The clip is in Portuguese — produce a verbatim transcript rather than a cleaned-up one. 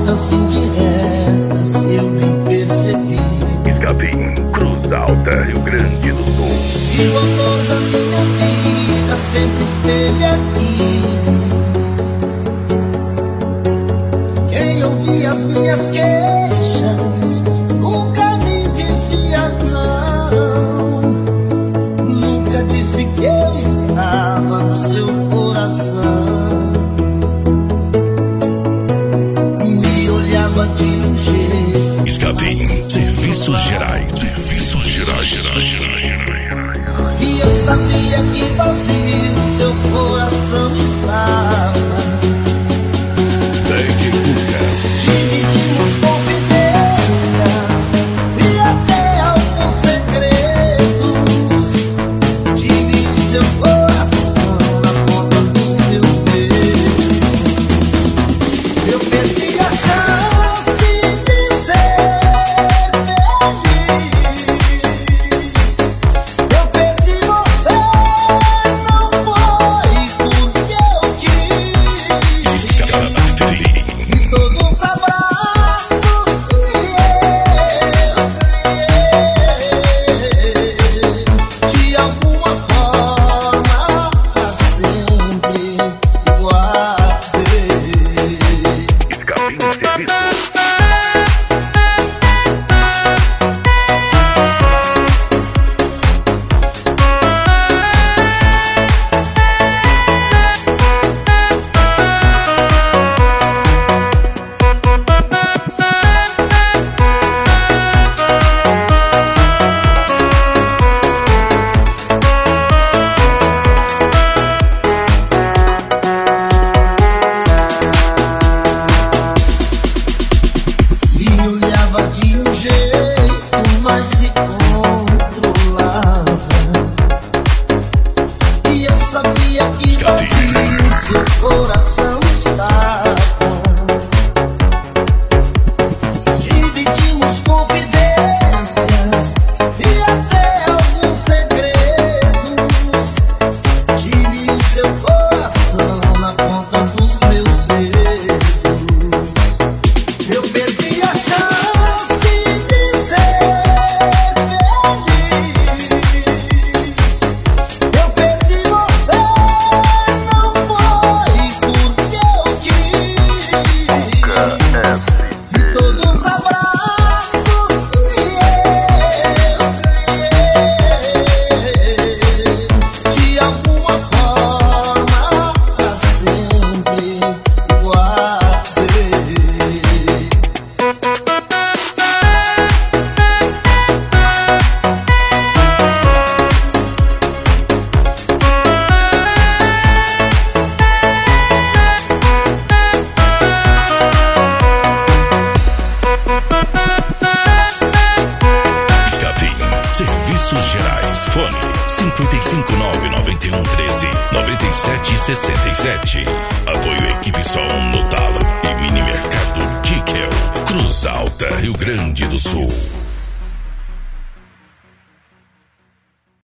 Quantas indiretas eu nem percebi. Escapim, Cruz Alta, Rio Grande do Sul. E o amor da minha vida sempre esteve aqui. Quem ouvia as minhas queixas nunca me dizia não. Nunca disse que eu estava no seu coração. Me olhava de um jeito. Escapim, Serviços Gerais. Serviços Gerais, Gerais, Gerais. E eu sabia que vazio seu coração estava. Lady Guga. Dividimos confidências e até alguns segredos. Tive o seu coração na ponta dos meus dedos. Eu perdi a chance de ser feliz. Eu perdi você, não foi porque eu quis. E todos os abraços que eu ganhei, de alguma forma pra sempre guardei. Escapim, Serviços. E olhava de um jeito, mas se controlava. E eu sabia que vazio seu coração estava. Dividimos confidências e até alguns segredos. Tive o seu coração na ponta dos meus dedos. Eu perdi a chance de ser feliz. Eu perdi você, não foi porque eu quis. E todos os abraços que eu ganhei, de alguma forma pra sempre guardei. Escapim, Serviços Gerais. Fone cinco cinco nove nove um três nove sete seis sete. Apoio Equipe Som no Talo e Mini Mercado Tickel. Cruz Alta, Rio Grande do Sul.